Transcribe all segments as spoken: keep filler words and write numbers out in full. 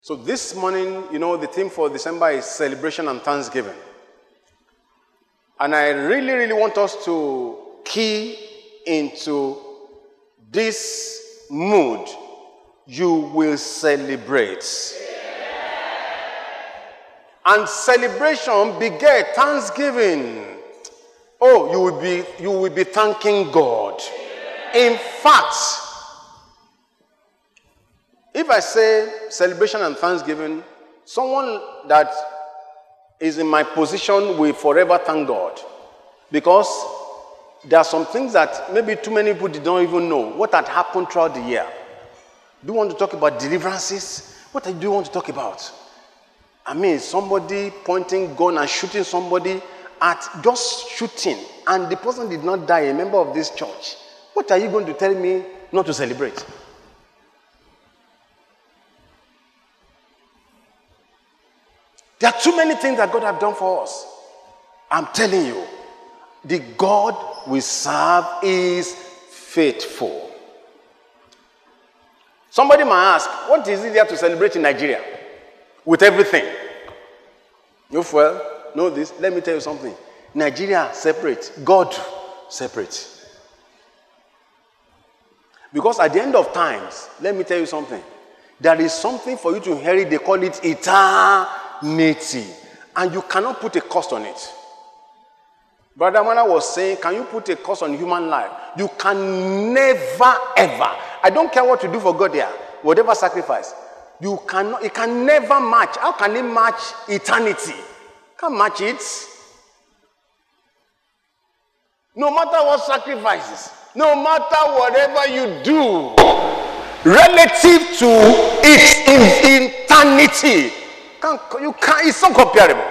So this morning, you know, the theme for December is celebration and thanksgiving. And I really, really want us to key into this mood. You will celebrate. And celebration beget thanksgiving. Oh, you will be, you will be thanking God. In fact, if I say celebration and thanksgiving, someone that is in my position will forever thank God. Because there are some things that maybe too many people did not even know what had happened throughout the year. Do you want to talk about deliverances? What do you want to talk about? I mean, somebody pointing gun and shooting somebody at just shooting, and the person did not die, a member of this church. What are you going to tell me not to celebrate? There are too many things that God has done for us. I'm telling you, the God we serve is faithful. Somebody might ask, what is it there to celebrate in Nigeria? With everything. You well, know this. Let me tell you something. Nigeria separate. God separate. Because at the end of times, let me tell you something. There is something for you to inherit. They call it eternity. And you cannot put a cost on it. Brother Mana was saying, can you put a cost on human life? You can never, ever. I don't care what you do for God there. Whatever sacrifice. You cannot, it can never match. How can it match eternity? Can't match it. No matter what sacrifices, no matter whatever you do, relative to its in, eternity, can't, you can't, it's not comparable.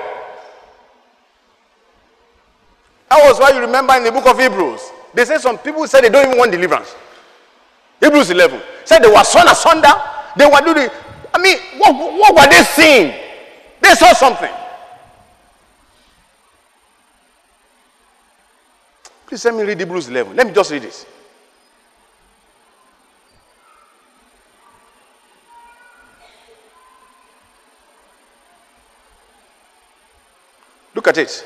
That was why you remember in the book of Hebrews, they say some people said they don't even want deliverance. Hebrews eleven said they were sawn asunder. They were doing. I mean, what, what were they seeing? They saw something. Please let me read Hebrews eleven. Let me just read this. Look at it.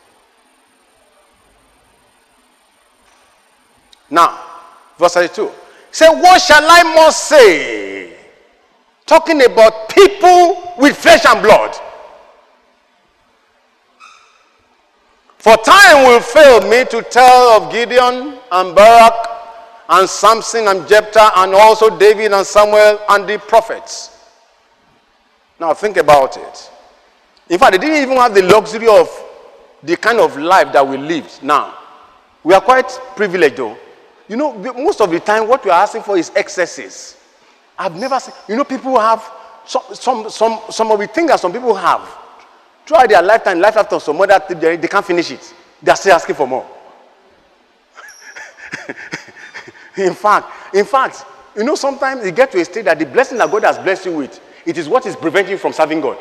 Now, verse thirty-two. Say, what shall I more say? Talking about people with flesh and blood. For time will fail me to tell of Gideon and Barak and Samson and Jephthah and also David and Samuel and the prophets. Now think about it. In fact, they didn't even have the luxury of the kind of life that we lived now. We are quite privileged though. You know, most of the time what we are asking for is excesses. I've never seen, you know, people have, some, some, some, some of the things that some people have, throughout their lifetime, life after some other thing, they, they can't finish it. They are still asking for more. in fact, in fact, you know, sometimes you get to a state that the blessing that God has blessed you with, it is what is preventing you from serving God.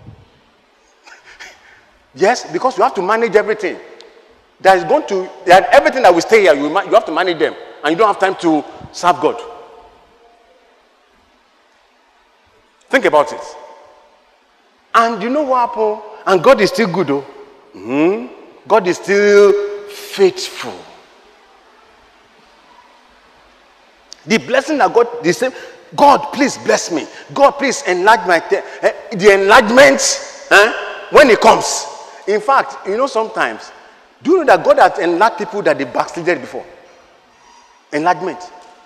Yes, because you have to manage everything. There is going to, there, everything that will stay here, you, you have to manage them, and you don't have time to serve God. Think about it. And you know what happened? And God is still good, though. Mm-hmm. God is still faithful. The blessing that God, the same, God, please bless me. God, please enlarge my, uh, the enlargement, eh, when it comes. In fact, you know, sometimes, do you know that God has enlarged people that they backslided before? Enlargement.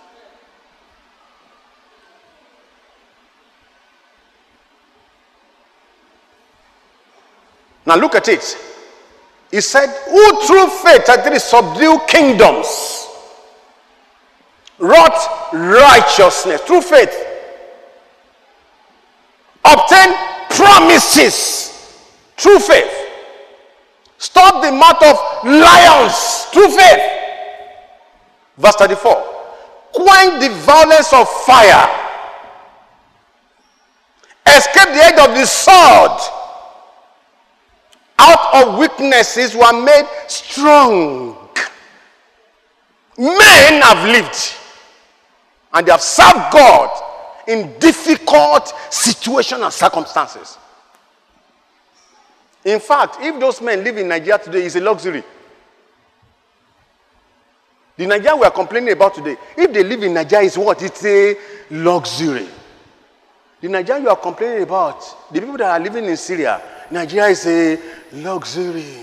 Now look at it. He said, who through faith actually subdue kingdoms, wrought righteousness, through faith, obtain promises, through faith, stop the mouth of lions, through faith. Verse thirty-four, quench the violence of fire, escape the edge of the sword, out of weaknesses were made strong. Men have lived and they have served God in difficult situations and circumstances. In fact, if those men live in Nigeria today, it's a luxury. The Nigeria we are complaining about today, if they live in Nigeria, it's what? It's a luxury. The Nigeria you are complaining about, the people that are living in Syria, Nigeria is a luxury.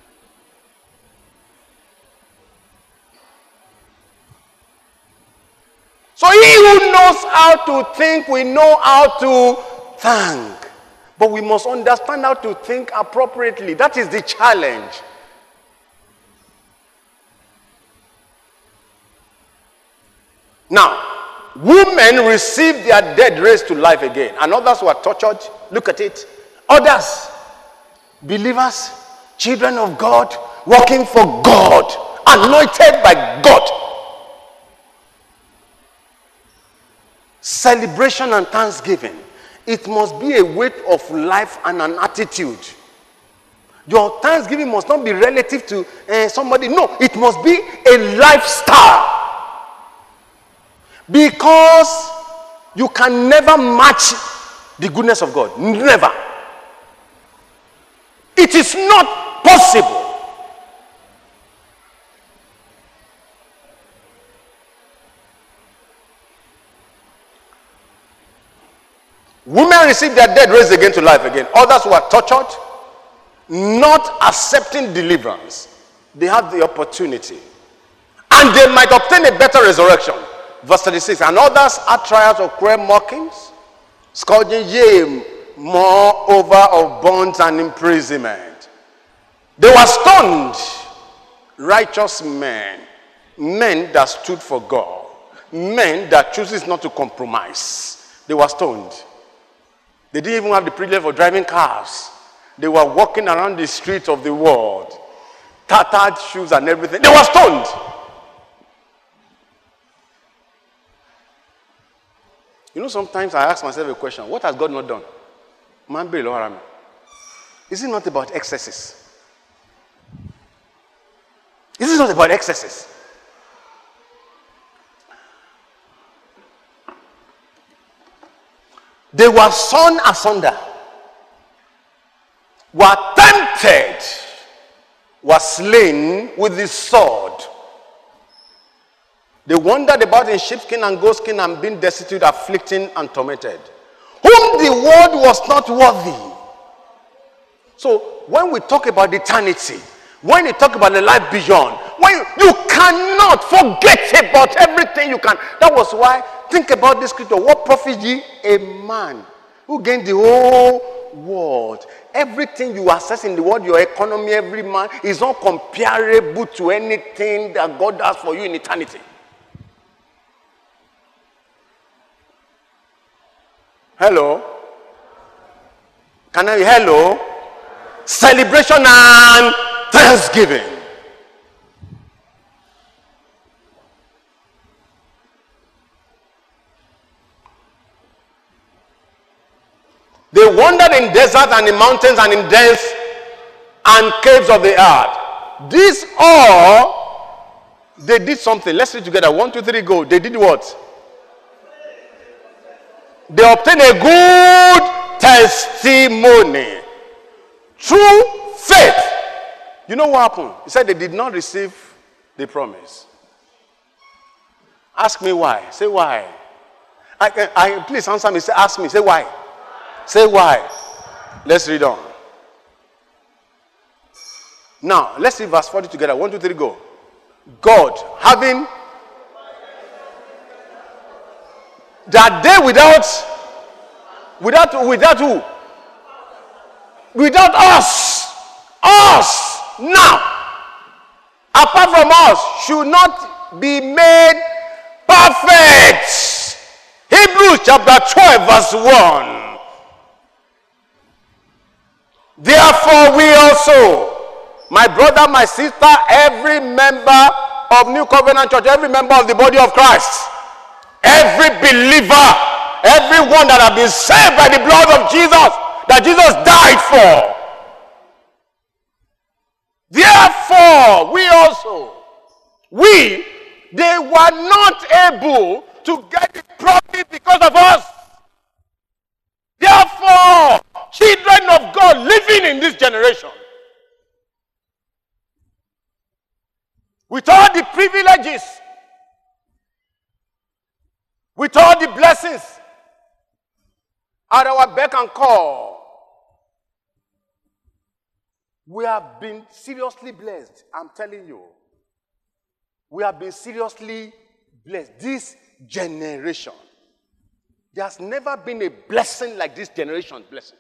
So he who knows how to think, we know how to thank. But we must understand how to think appropriately. That is the challenge. Now, women received their dead raised to life again, and others were tortured. Look at it. Others, believers, children of God, working for God, anointed by God. Celebration and thanksgiving. It must be a weight of life and an attitude. Your thanksgiving must not be relative to uh, somebody. No, it must be a lifestyle. Because you can never match the goodness of God. Never. It is not possible. Women received their dead raised again to life again. Others were tortured, not accepting deliverance. They had the opportunity. And they might obtain a better resurrection. Verse thirty-six, and others had trials of cruel mockings, scourging, yea, moreover of bonds and imprisonment. They were stoned, righteous men, men that stood for God, men that chooses not to compromise. They were stoned. They didn't even have the privilege of driving cars. They were walking around the streets of the world, tattered shoes and everything. They were stoned. You know, sometimes I ask myself a question, what has God not done? Is it not about excesses? Is it not about excesses? They were sawn asunder, were tempted, were slain with the sword. They wandered about in sheepskin and goatskin and being destitute, afflicting and tormented, whom the world was not worthy. So when we talk about eternity, when you talk about the life beyond, when you, you cannot forget about everything you can. That was why, think about this scripture. What profit ye a man who gained the whole world? Everything you access in the world, your economy, every man, is not comparable to anything that God has for you in eternity. Hello? Can I hear hello? Celebration and thanksgiving. They wandered in deserts and in mountains and in dens and caves of the earth. These all, they did something. Let's read together. One, two, three, go. They did what? They obtained a good testimony through faith. You know what happened? He said they did not receive the promise. Ask me why. Say why. I, I, please answer me. Say, ask me. Say why. Say why. Let's read on. Now, let's read verse forty together. One, two, three, go. God, having that day without, without, without who? Without us. Us. Now, apart from us, should not be made perfect. Hebrews chapter twelve, verse one. Therefore, we also, my brother, my sister, every member of New Covenant Church, every member of the body of Christ, every believer, everyone that has been saved by the blood of Jesus, that Jesus died for. Therefore, we also, we, they were not able to get the promise because of us. God living in this generation. With all the privileges, with all the blessings at our beck and call, we have been seriously blessed. I'm telling you. We have been seriously blessed. This generation. There has never been a blessing like this generation's blessing.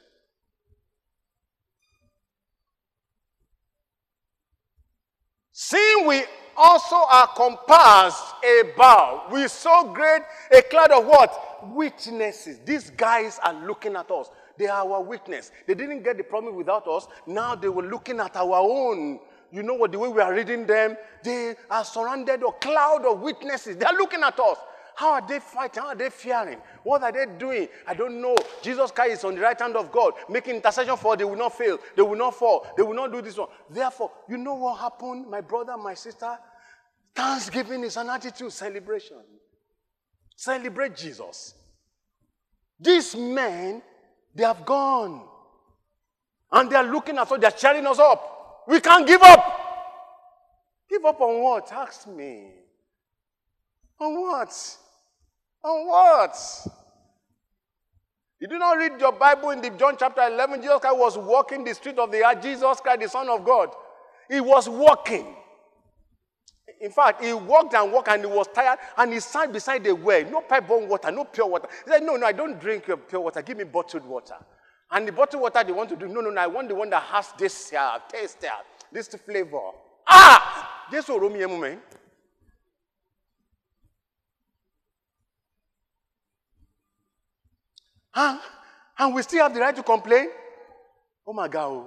Seeing we also are compassed about with so great a cloud of what? Witnesses. These guys are looking at us. They are our witness. They didn't get the promise without us. Now they were looking at our own. You know what? The way we are reading them, they are surrounded by a cloud of witnesses. They are looking at us. How are they fighting? How are they fearing? What are they doing? I don't know. Jesus Christ is on the right hand of God, making intercession for they will not fail. They will not fall. They will not do this one. Therefore, you know what happened, my brother, my sister? Thanksgiving is an attitude, celebration. Celebrate Jesus. These men, they have gone. And they are looking at us. They are cheering us up. We can't give up. Give up on what? Ask me. On what? On what? You do not read your Bible in the John chapter eleven. Jesus Christ was walking the street of the earth. Jesus Christ, the Son of God. He was walking. In fact, he walked and walked and he was tired and he sat beside the well. No pipe-borne water, no pure water. He said, no, no, I don't drink pure water. Give me bottled water. And the bottled water they want to do, no, no, no, I want the one that has this uh, taste, uh, this flavor. Ah! This will roam me, man. Huh? And we still have the right to complain? Oh my God.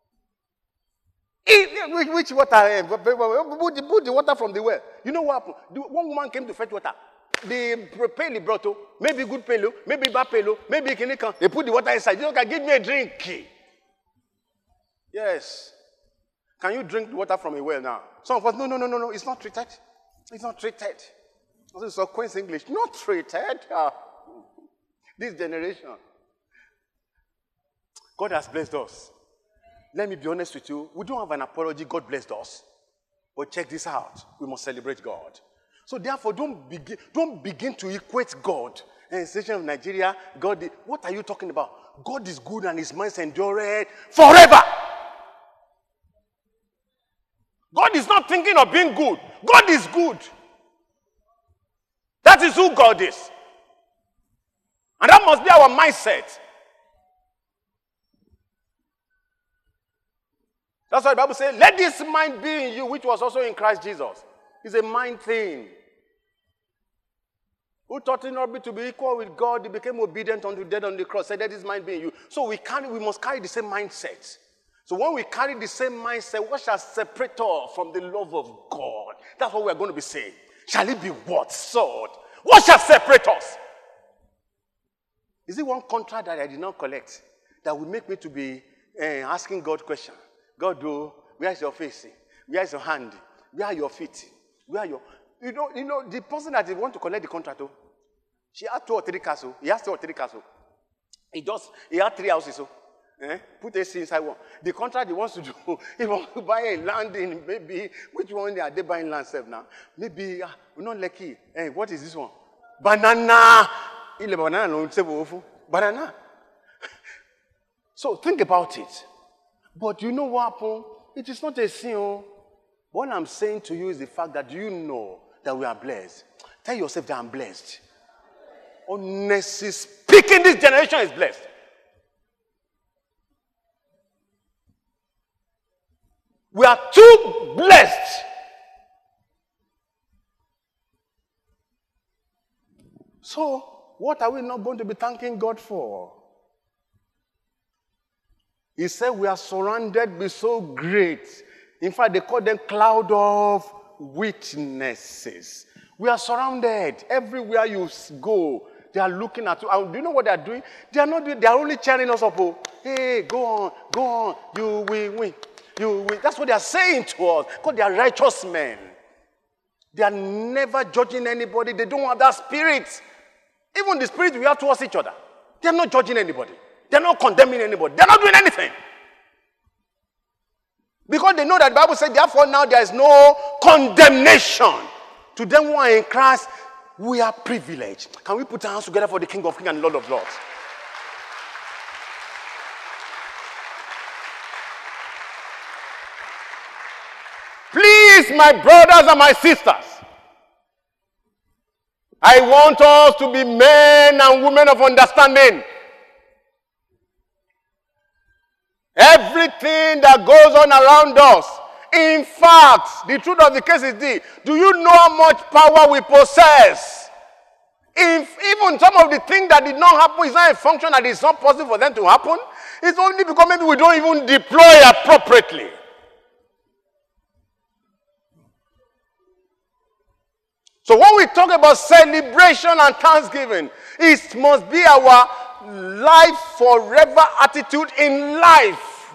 Which, which water? Put the, put the water from the well. You know what happened? The, one woman came to fetch water. The pale brought, maybe good pale, maybe bad pale, maybe can. They put the water inside. You can give me a drink. Yes. Can you drink the water from a well now? Some of us, no, no, no, no, no. It's not treated. It's not treated. This is so Queen's English. Not treated. Ah. This generation. God has blessed us. Let me be honest with you. We don't have an apology. God blessed us. But check this out. We must celebrate God. So therefore, don't begin, don't begin to equate God. And the nation of Nigeria, God, what are you talking about? God is good and his mercy endureth forever. God is not thinking of being good. God is good. That is who God is. And that must be our mindset. That's why the Bible says, let this mind be in you, which was also in Christ Jesus. It's a mind thing. Who taught him not to be equal with God, he became obedient unto death on the cross. Said, let this mind be in you. So we carry, we must carry the same mindset. So when we carry the same mindset, what shall separate us from the love of God? That's what we're going to be saying. Shall it be what? Sword. What shall separate us? Is it one contract that I did not collect that will make me to be uh, asking God questions? God, do, where is your face? Where is your hand? Where are your feet? Where are your... You know, you know the person that want to collect the contract, oh, she had two or three castles. He has two or three castles. He just, he had three houses, so. Eh? Put a C inside one. The contract he wants to do, he wants to buy a land in, maybe, which one are they buying land self now? Maybe, uh, we're not lucky. Eh, what is this one? Banana. Banana. Banana. So think about it. But you know what happened? It is not a sin. What I'm saying to you is the fact that you know that we are blessed. Tell yourself that I'm blessed. Honestly speaking, this generation is blessed. We are too blessed. So, what are we not going to be thanking God for? He said we are surrounded by so great. In fact, they call them cloud of witnesses. We are surrounded. Everywhere you go, they are looking at you. And do you know what they are doing? They are not doing, they are only cheering us up. Oh, hey, go on, go on. You will win. You will. That's what they are saying to us. Because they are righteous men. They are never judging anybody. They don't have that spirit. Even the spirit we have towards each other. They are not judging anybody. They're not condemning anybody. They're not doing anything. Because they know that the Bible said, therefore now there is no condemnation to them who are in Christ. We are privileged. Can we put our hands together for the King of Kings and Lord of Lords? Please, my brothers and my sisters, I want us to be men and women of understanding. Everything that goes on around us, in fact, the truth of the case is this: do you know how much power we possess? If even some of the things that did not happen is not a function that is not possible for them to happen, it's only because maybe we don't even deploy appropriately. So when we talk about celebration and thanksgiving, it must be our life forever attitude in life.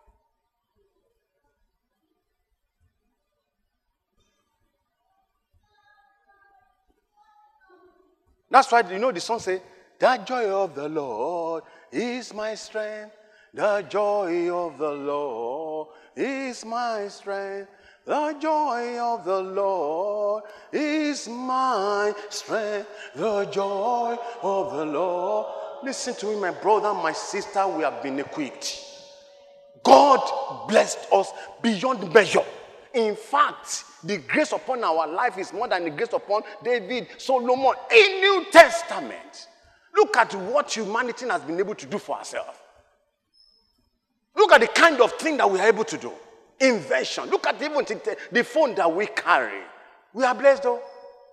That's why, you know, the song says, the joy of the Lord is my strength. The joy of the Lord is my strength. The joy of the Lord is my strength. The joy of the Lord. Listen to me, my brother, my sister, we have been equipped. God blessed us beyond measure. In fact, the grace upon our life is more than the grace upon David, Solomon, in New Testament. Look at what humanity has been able to do for ourselves. Look at the kind of thing that we are able to do. Invention. Look at even the phone that we carry. We are blessed though.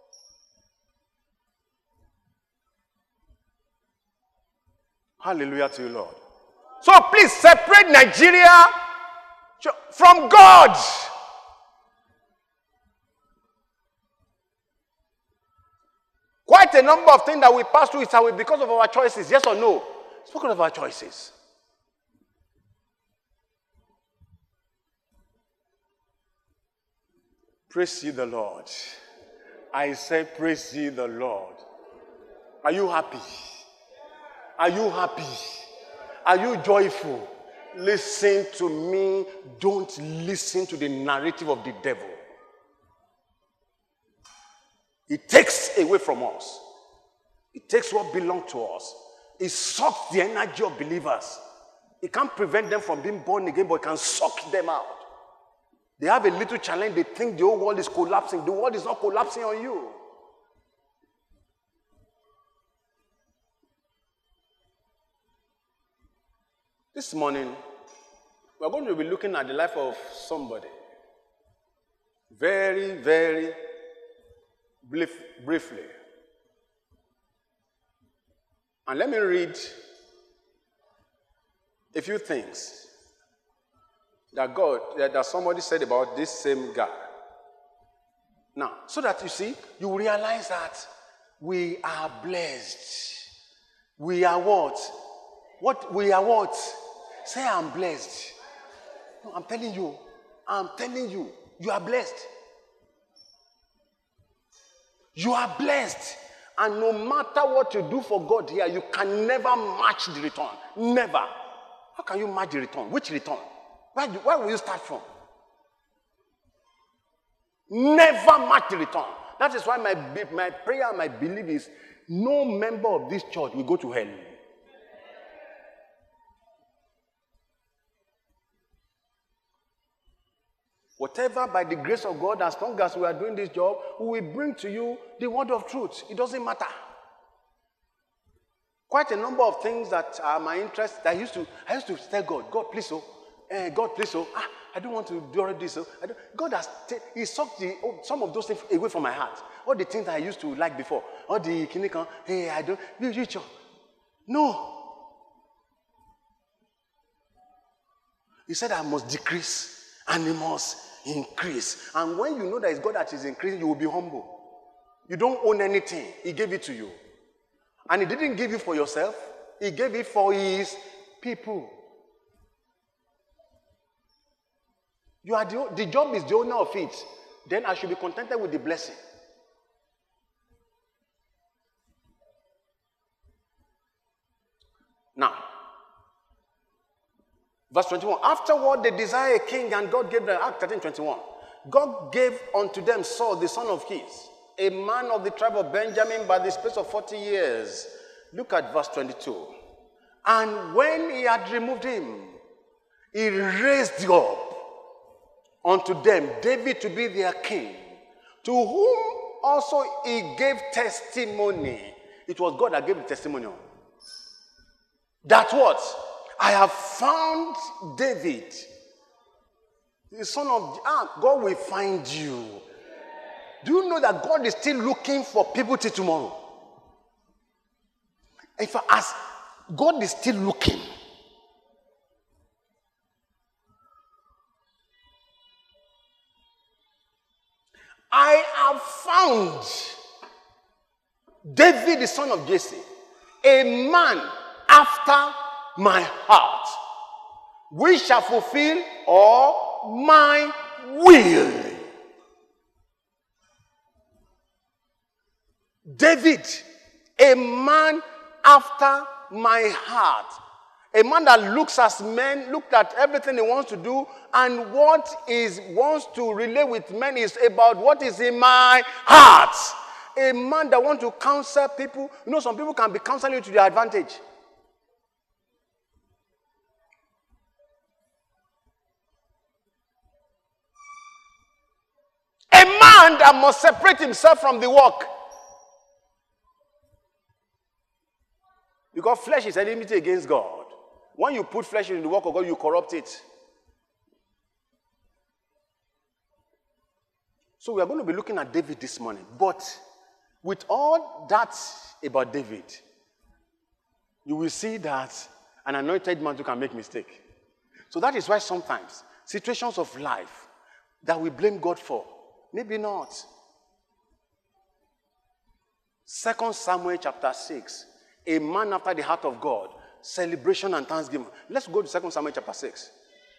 Hallelujah to you, Lord. So please separate Nigeria from God. Quite a number of things that we pass through is because of our choices. Yes or no? It's because of our choices. Praise ye the Lord. I say, praise ye the Lord. Are you happy? Are you happy? Are you joyful? Listen to me. Don't listen to the narrative of the devil. It takes away from us. It takes what belongs to us. It sucks the energy of believers. It can't prevent them from being born again, but it can suck them out. They have a little challenge. They think the whole world is collapsing. The world is not collapsing on you. This morning, we're going to be looking at the life of somebody. Very, very brief, briefly. And let me read a few things that God, that somebody said about this same guy. Now, so that you see, you realize that we are blessed. We are what? What? We are what? Say, I'm blessed. No, I'm telling you. I'm telling you. You are blessed. You are blessed. And no matter what you do for God here, you can never match the return. Never. How can you match the return? Which return? Where, where will you start from? Never match the return. That is why my, my prayer, my belief is no member of this church will go to hell. Whatever, by the grace of God, as long as we are doing this job, we will bring to you the word of truth. It doesn't matter. Quite a number of things that are my interest. I used to, I used to tell God, God, please, oh, eh, God, please, oh, ah, I don't want to do all this. Oh, I don't. God has t- He sucked the, oh, some of those things away from my heart. All the things that I used to like before. All the clinical, hey, I don't. You, you, you. No. He said I must decrease and He must increase. And when you know that it's God that is increasing, you will be humble. You don't own anything. He gave it to you. And He didn't give it for yourself. He gave it for His people. You are the, the job is the owner of it. Then I should be contented with the blessing. Now, Verse twenty-one. Afterward, they desire a king, and God gave them, Act thirteen twenty-one. God gave unto them Saul, the son of Kish, a man of the tribe of Benjamin, by the space of forty years. Look at verse twenty-two. And when he had removed him, he raised up unto them David to be their king, to whom also he gave testimony. It was God that gave the testimony. That what? I have found David, the son of, ah, God will find you. Do you know that God is still looking for people till tomorrow? If I ask, God is still looking. I have found David, the son of Jesse, a man after my heart, which shall fulfill all my will. David, a man after my heart. A man that looks as men, looked at everything he wants to do, and what is wants to relate with men is about what is in my heart. A man that wants to counsel people. You know, some people can be counseling you to their advantage. A man that must separate himself from the work. Because flesh is enmity against God. When you put flesh in the work of God, you corrupt it. So we are going to be looking at David this morning. But with all that about David, you will see that an anointed man too can make mistake. So that is why sometimes situations of life that we blame God for, maybe not. Second Samuel chapter six, a man after the heart of God, celebration and thanksgiving. Let's go to Second Samuel chapter six.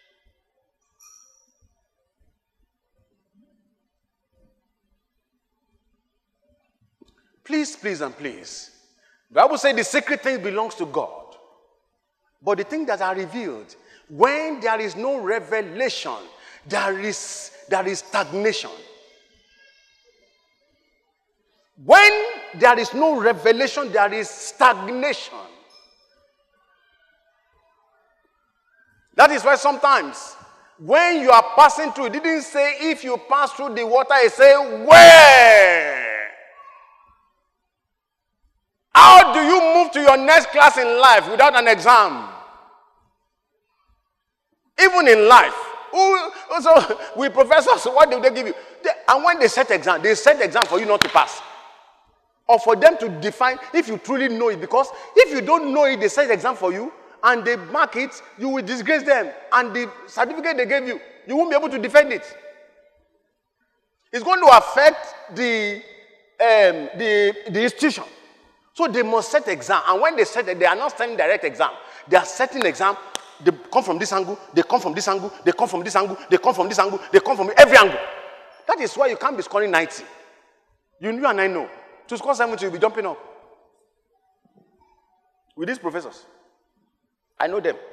Please, please, and please. The Bible says the secret thing belongs to God. But the things that are revealed, when there is no revelation, there is, there is stagnation. When there is no revelation, there is stagnation. That is why sometimes when you are passing through, it didn't say if you pass through the water, it said where. How do you move to your next class in life without an exam? Even in life. Who, so with professors, what do they give you? They, and when they set exam, they set exam for you not to pass. Or for them to define if you truly know it. Because if you don't know it, they set exam for you and they mark it, you will disgrace them. And the certificate they gave you, you won't be able to defend it. It's going to affect the, um, the, the institution. So they must set exam. And when they set it, they are not setting direct exam. They are setting exam. They come from this angle, they come from this angle, they come from this angle, they come from this angle, they come from every angle. That is why you can't be scoring ninety. You knew and I know. To score seventy, you'll be jumping up. With these professors. I know them.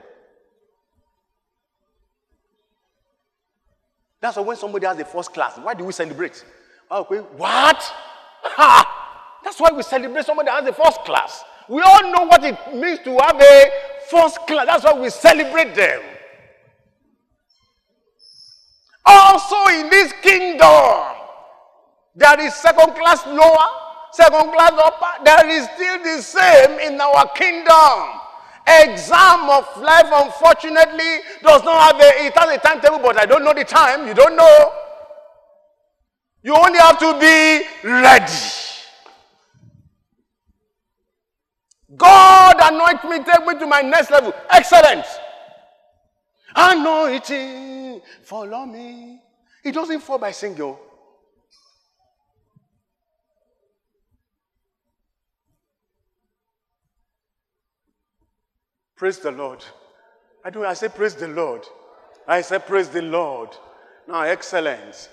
That's why when somebody has the first class, why do we celebrate? Okay, what? Ha! That's why we celebrate somebody that has the first class. We all know what it means to have a first class. That's why we celebrate them. Also in this kingdom, there is second class lower, second class upper. There is still the same in our kingdom. Exam of life, unfortunately, does not have a, it has a timetable, but I don't know the time. You don't know. You only have to be ready. God anoint me, take me to my next level. Excellent. Anointing, follow me. It doesn't fall by single. Praise the Lord. I do. I say praise the Lord. I say praise the Lord. Now, excellent.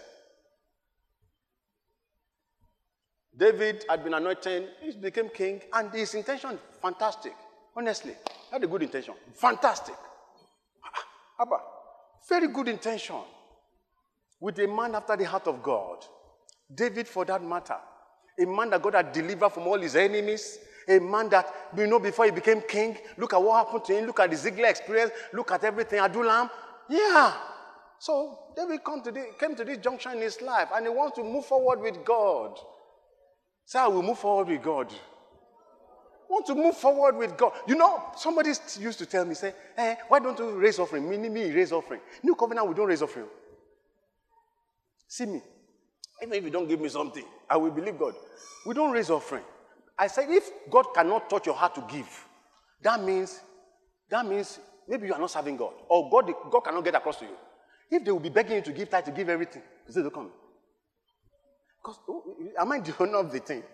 David had been anointed, he became king, and his intention, fantastic. Honestly, he had a good intention. Fantastic. Abba, very good intention. With a man after the heart of God. David, for that matter. A man that God had delivered from all his enemies. A man that, you know, before he became king, look at what happened to him. Look at the Ziegler experience. Look at everything. Adullam. Yeah. So, David come to the, came to this junction in his life, and he wants to move forward with God. Say, I will move forward with God. Want to move forward with God. You know, somebody used to tell me, say, hey, why don't you raise offering? Me, me, raise offering. New covenant, we don't raise offering. See me. Even if you don't give me something, I will believe God. We don't raise offering. I said, if God cannot touch your heart to give, that means, that means maybe you are not serving God. Or God, God cannot get across to you. If they will be begging you to give tithe, to give everything, you say, don't come. Because, oh, am I the owner of the thing?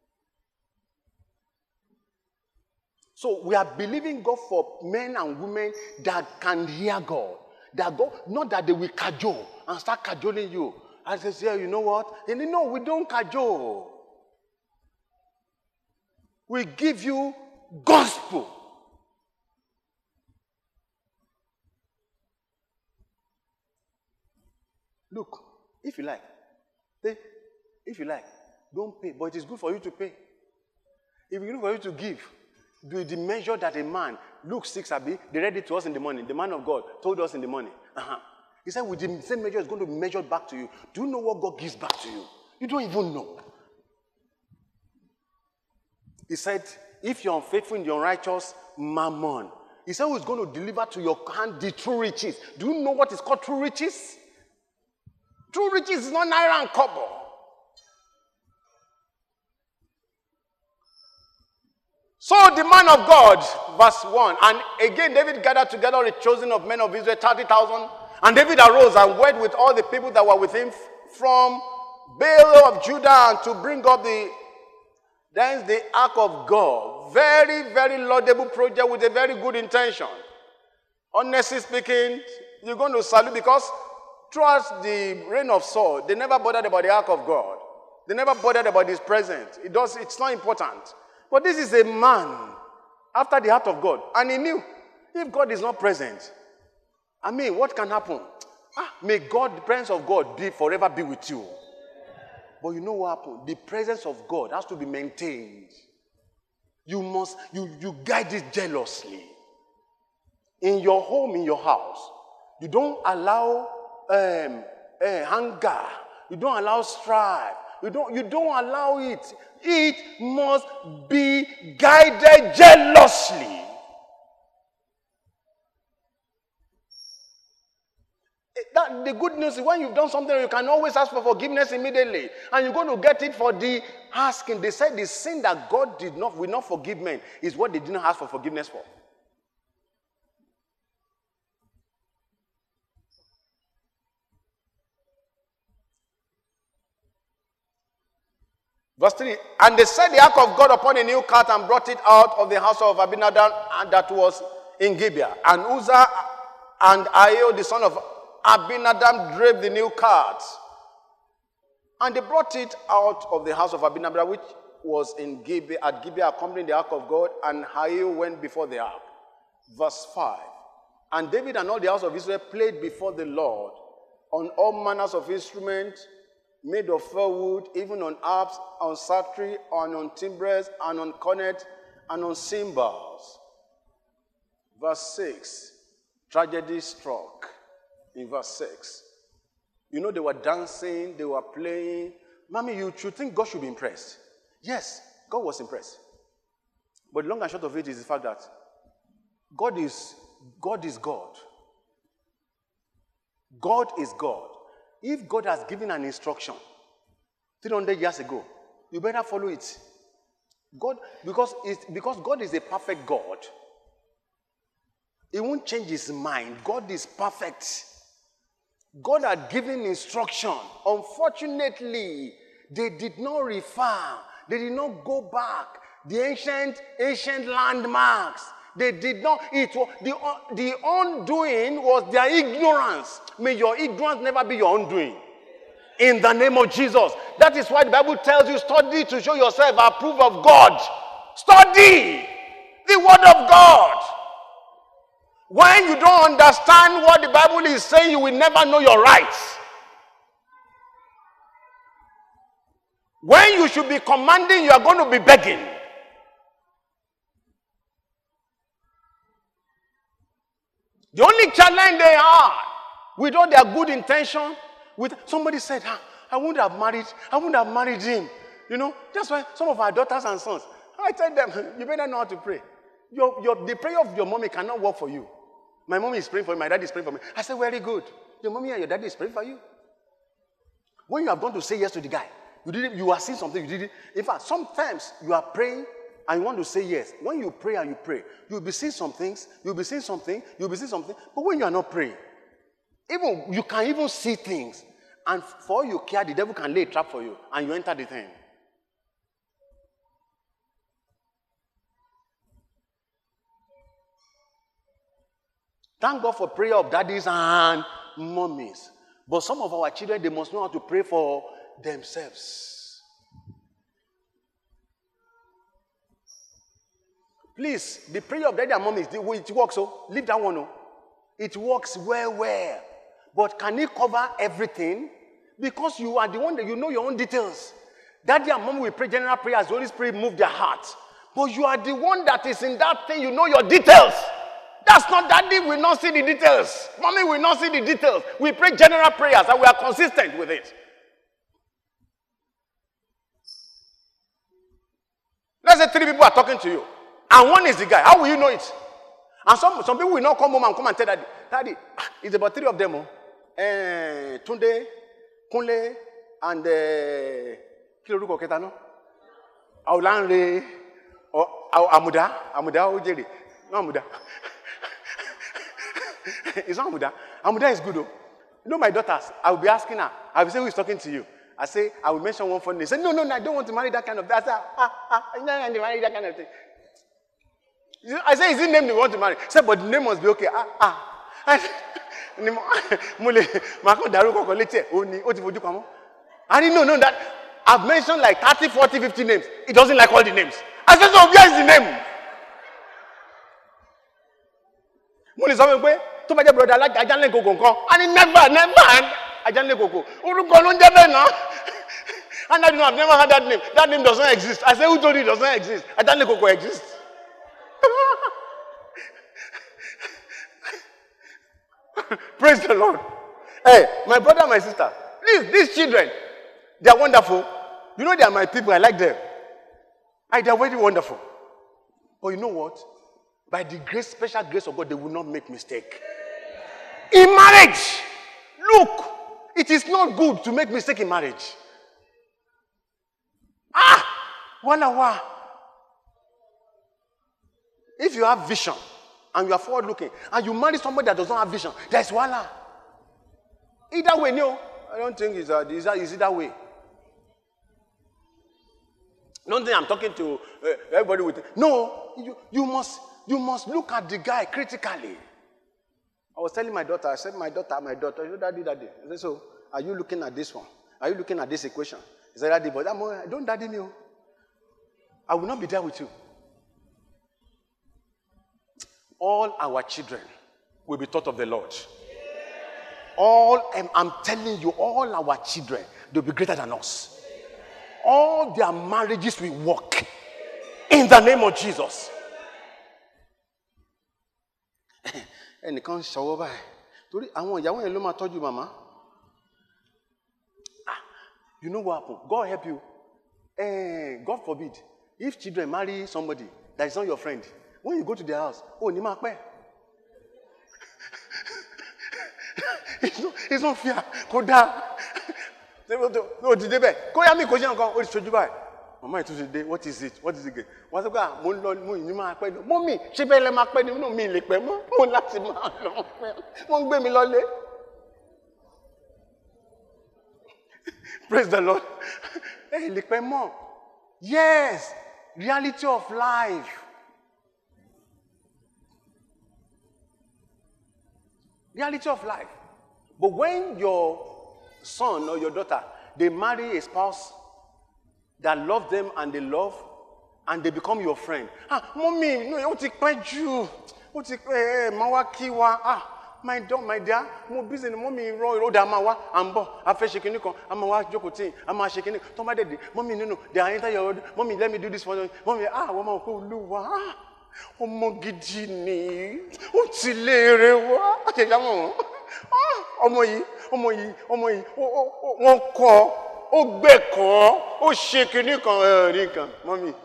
So we are believing God for men and women that can hear God. That God, not that they will cajole and start cajoling you. And say, yeah, you know what? And you know, we don't cajole. We give you gospel. Look, if you like, pay. If you like, don't pay. But it is good for you to pay. If it's good for you to give, do the measure that a man, Luke six, Abi, they read it to us in the morning. The man of God told us in the morning. Uh-huh. He said, with the same measure, it's going to be measured back to you. Do you know what God gives back to you? You don't even know. He said, if you're unfaithful in your righteous mammon, he said, who is going to deliver to your hand the true riches? Do you know what is called true riches? True riches is not naira and kobo. So the man of God, verse one, and again David gathered together the chosen of men of Israel, thirty thousand, and David arose and went with all the people that were with him from Baal of Judah and to bring up the, then the ark of God. Very, very laudable project with a very good intention. Honestly speaking, you're going to salute because throughout the reign of Saul, they never bothered about the ark of God. They never bothered about his presence. It does, it's not important. But this is a man after the heart of God. And he knew if God is not present, I mean, what can happen? Ah, may God, the presence of God, be forever be with you. But you know what happened? The presence of God has to be maintained. You must, you, you guide it jealously. In your home, in your house, you don't allow um, uh, anger. You don't allow strife. You don't, you don't allow it. It must be guided jealously. That, the good news is when you've done something, you can always ask for forgiveness immediately. And you're going to get it for the asking. They said the sin that God did not, will not forgive men is what they didn't ask for forgiveness for. Verse three, and they set the ark of God upon a new cart and brought it out of the house of Abinadab that was in Gibeah. And Uzzah and Ahio, the son of Abinadab, drave the new cart. And they brought it out of the house of Abinadab, which was in Gibeah, at Gibeah, accompanying the ark of God, and Ahio went before the ark. Verse five, and David and all the house of Israel played before the Lord on all manners of instruments, made of fir wood, even on harps, on psaltery, and on timbrels, and on cornet, and on cymbals. Verse six, tragedy struck in verse six. You know, they were dancing, they were playing. Mommy, you should think God should be impressed. Yes, God was impressed. But the long and short of it is the fact that God is, God is God. God is God. If God has given an instruction three hundred years ago, you better follow it. God, because, it's, because God is a perfect God. He won't change his mind. God is perfect. God had given instruction. Unfortunately, they did not refer. They did not go back. The ancient, ancient landmarks. They did not. It was the, the undoing was their ignorance. May your ignorance never be your undoing. In the name of Jesus. That is why the Bible tells you, study to show yourself approved of God. Study the word of God. When you don't understand what the Bible is saying, you will never know your rights. When you should be commanding, you are going to be begging. The only challenge they are, with all their good intention, with somebody said, ah, I wouldn't have married, I wouldn't have married him. You know, that's why some of our daughters and sons, I tell them, you better know how to pray. Your, your, the prayer of your mommy cannot work for you. My mommy is praying for me, my daddy is praying for me. I said, very good. Your mommy and your daddy is praying for you. When you have gone to say yes to the guy, you did it, you are seeing something, you did it. In fact, sometimes you are praying and you want to say yes. When you pray and you pray, you'll be seeing some things, you'll be seeing something, you'll be seeing something. But when you are not praying, even you can even see things. And for all you care, the devil can lay a trap for you and you enter the thing. Thank God for prayer of daddies and mommies. But some of our children, they must know how to pray for themselves. Please, the prayer of daddy and mommy, it works, so leave that one. Oh. It works well, well. But can it cover everything? Because you are the one that you know your own details. Daddy and mommy will pray general prayers, the Holy Spirit move their hearts. But you are the one that is in that thing, you know your details. That's not daddy will not see the details. Mommy will not see the details. We pray general prayers and we are consistent with it. Let's say three people are talking to you. And one is the guy. How will you know it? And some, some people will not come home and come and tell daddy. Daddy, it's about three of them. Oh. Uh, Tunde, Kunle, and Kiloruko Ketano. Aulanre, or Amuda, Amuda, Ojeri. No, Amuda. It's not Amuda. Amuda is good though. You know my daughters, I will be asking her, I will say who is talking to you. I say, I will mention one phone name. Say, no, no, no, I don't want to marry that kind of thing. I say, ah, ah, I don't want to marry that kind of thing. I say, is it name they want to marry? Say, but the name must be okay. Ah, ah. I didn't know, know that I've mentioned like thirty, forty, fifty names. It doesn't like all the names. I said, so where is the name? Muli sabe pe to ba je brother like ajanle gogo nkan and never never ajanle gogo oruko lo nje be na and I know I've never heard that name. That name does not exist. I say who told you it does not exist? Ajanle gogo exists. Praise the Lord. Hey, my brother, my sister, these, these children, they are wonderful. You know they are my people. I like them. I, they are very wonderful. But you know what? By the grace, special grace of God, they will not make mistake. In marriage, look, it is not good to make mistake in marriage. Ah, wala wa. If you have vision and you are forward looking and you marry somebody that does not have vision, there is wala. Either way, no, I don't think it's, uh, it's, it's either way. Don't think I'm talking to uh, everybody with. No, you, you must. You must look at the guy critically. I was telling my daughter, I said, my daughter, my daughter, you know, daddy, daddy. I said, so, are you looking at this one? Are you looking at this equation? He said, daddy, but I'm, don't daddy me. I will not be there with you. All our children will be taught of the Lord. All, I'm, I'm telling you, all our children, they'll be greater than us. All their marriages will work. In the name of Jesus. Ẹnìkan ṣọwọ́ báyìí torí àwọn ìyàwó yẹn ló máa tọ́jú màmá. Ah, you know what happened? God help you. Eh, God forbid, if children marry somebody that is not your friend, when you go to their house, oh, ní máa pẹ́. It's not, it's not fair. Kò dáa. No, dìde bẹ́ẹ̀. Kó yá mi kò ṣe nǹkan, ó ti ṣojú báyìí. Mama, it today. What is it? What is it? What's the mo lọ mo yin ma pẹ́. Mommy, ṣé bẹ́ẹ̀ lẹ máa pẹ́ ni no mi lè pẹ́ mọ́. Mo láti máa lọ pẹ́. Wọ́n gbé mi lọlé. Praise the Lord. Hey, lè pẹ́ mọ́. Yes, reality of life. Reality of life. But when your son or your daughter, they marry a spouse that love them and they love, and they become your friend. Ah, mommy, no, you take pẹ́ jù. ó ti pé ẹ máa wá kí wa ah my dog my dear mo busy ni mommy ro ro da máa wá à ń bọ̀ a fẹ́ ṣe kinní kan a máa wá jókòó tí a máa ṣe kinní tó má dé mommy nínú they are enter your mommy let me do this for you mommy ah wọ́n máa kó Olúwa ah ọmọ gidi ni ó ti léèrè wá àtẹ̀já mọ̀ ah ọmọ yìí ọmọ yìí ọmọ yìí wọ́n kọ́ ó gbẹ̀kọ́ ó ṣe kinní kan ẹ̀rí kan mommy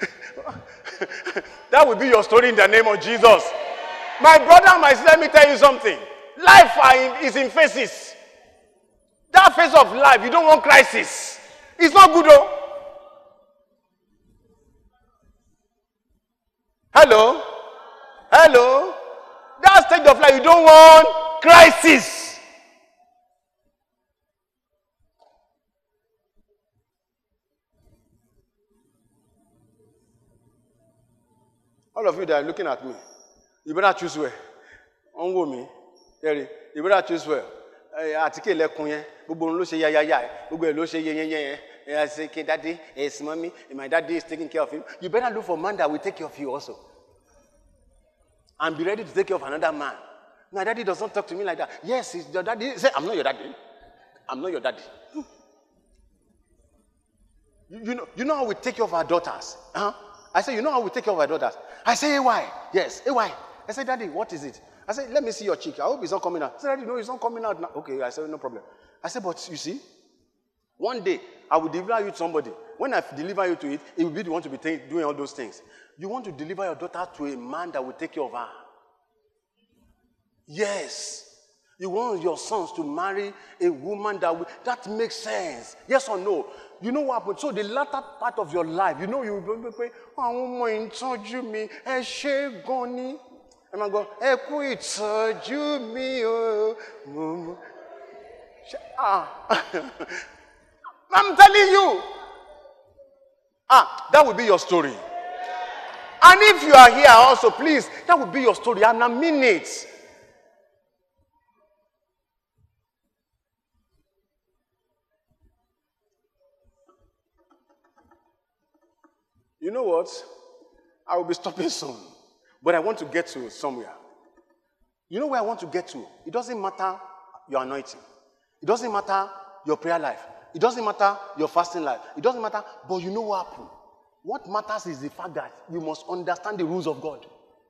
that will be your story in the name of Jesus. My brother, my sister, let me tell you something. Life is in phases. That phase of life, you don't want crisis. It's not good, though. Hello? Hello? That stage of life, you don't want crisis. All of you that are looking at me, you better choose well. Ongo mi, Eri, you better choose well. Àtíkè lẹ́kùn yẹn, gbogbo ló ṣe yáyáyá, gbogbo ló ṣe yẹyẹyẹ. I say, okay, daddy, it's mommy, and my daddy is taking care of him. You better look for a man that will take care of you also. And be ready to take care of another man. My daddy does not talk to me like that. Yes, he's your daddy. Say, I'm not your daddy. I'm not your daddy. You, you know, you know how we take care of our daughters? Huh? I say, you know how we take care of our daughters? I say, A Y. Yes, A Y. I say, daddy, what is it? I say, let me see your cheek. I hope it's not coming out. I say, daddy, no, it's not coming out now. Okay, I said, no problem. I said, but you see, one day, I will deliver you to somebody. When I deliver you to it, it will be the one to be t- doing all those things. You want to deliver your daughter to a man that will take care of her. Yes. You want your sons to marry a woman that will, that makes sense. Yes or no? You know what happened? So the latter part of your life, you know you will be praying, àwọn ọmọ ìtọ́jú mi, ẹ ṣé gan ni. Ẹ máa gbọ́, ẹ kú ìtọ́jú mi o. Ah. I'm telling you. Ah, that will be your story. And if you are here also, please, that will be your story. And I mean it. You know what? I will be stopping soon. But I want to get to somewhere. You know where I want to get to? It doesn't matter your anointing. It doesn't matter your prayer life. It doesn't matter your fasting life. It doesn't matter, but you know what happened? What matters is the fact that you must understand the rules of God.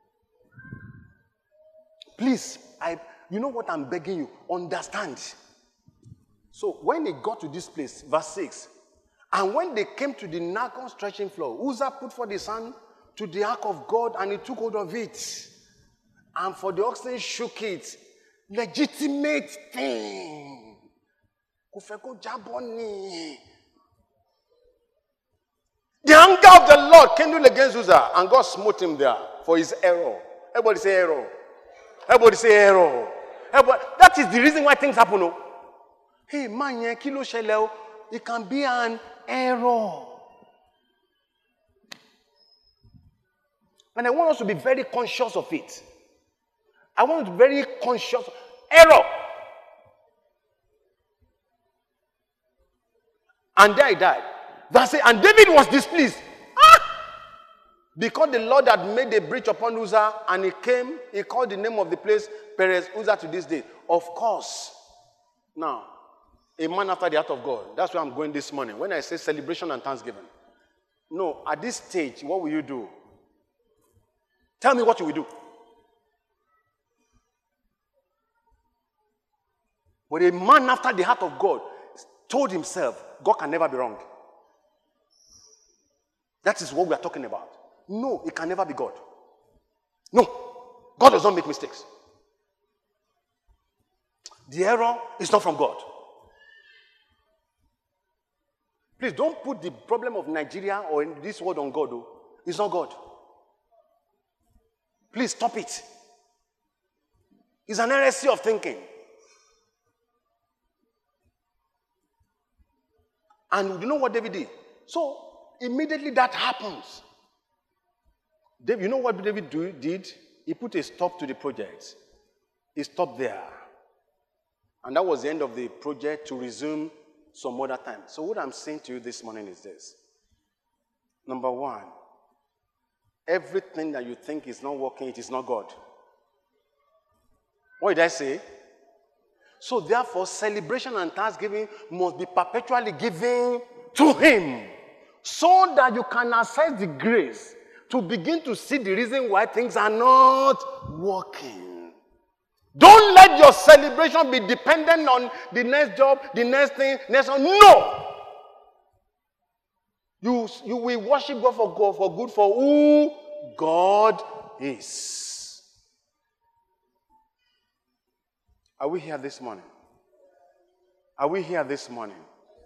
Please, I, you know what I'm begging you? Understand. So when they got to this place, verse six, and when they came to the Nakon stretching floor, Uzzah put forth his hand to the ark of God, and he took hold of it. And for the oxen shook it. Legitimate thing. The anger of the Lord kindled against Uzzah, and God smote him there for his error. Everybody say error. Everybody say error. Everybody, that is the reason why things happen. No? Hey, man, it can be an error. And I want us to be very conscious of it. I want to be very conscious. Error. And there he died. That's it. And David was displeased. Ah! Because the Lord had made a breach upon Uzzah, and he came, he called the name of the place Perez Uzzah to this day. Of course. Now, a man after the heart of God. That's where I'm going this morning. When I say celebration and thanksgiving. No, at this stage, what will you do? Tell me what you will do. But a man after the heart of God told himself, God can never be wrong. That is what we are talking about. No, it can never be God. No, God does not make mistakes. The error is not from God. Please don't put the problem of Nigeria or in this world on God. Though. It's not God. Please stop it. It's an heresy of thinking. And you know what David did? So, immediately that happens. David, you know what David do, did? He put a stop to the project. He stopped there. And that was the end of the project to resume some other time. So what I'm saying to you this morning is this. Number one, everything that you think is not working, it is not God. What did I say? So therefore, celebration and thanksgiving must be perpetually given to him, so that you can access the grace to begin to see the reason why things are not working. Don't let your celebration be dependent on the next job, the next thing, next one. No! You, you will worship God for God, for good, for who God is. Are we here this morning? Are we here this morning?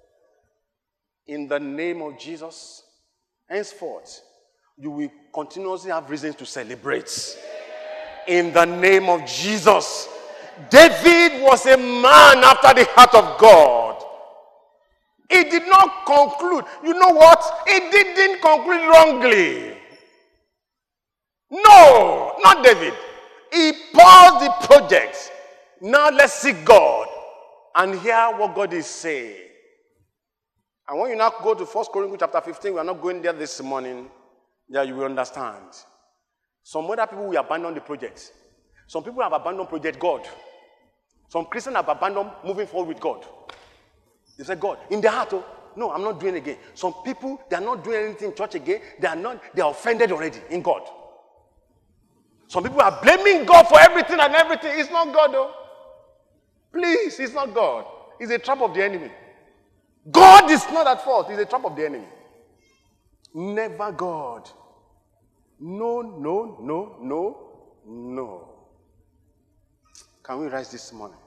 In the name of Jesus, henceforth, you will continuously have reasons to celebrate. In the name of Jesus. David was a man after the heart of God. He did not conclude. You know what? He didn't conclude wrongly. No, not David. He paused the project. Now let's seek God and hear what God is saying. And when you now go to First Corinthians chapter fifteen, we are not going there this morning, that you will understand. Some other people will abandon the project. Some people have abandoned project God. Some Christians have abandoned moving forward with God. They say, God, in their heart, oh, no, I'm not doing it again. Some people, they are not doing anything in church again. They are not, they are offended already in God. Some people are blaming God for everything and everything. It's not God, though. Please, it's not God. It's a trap of the enemy. God is not at fault. It's a trap of the enemy. Never God. No, no, no, no, no. Can we rise this morning?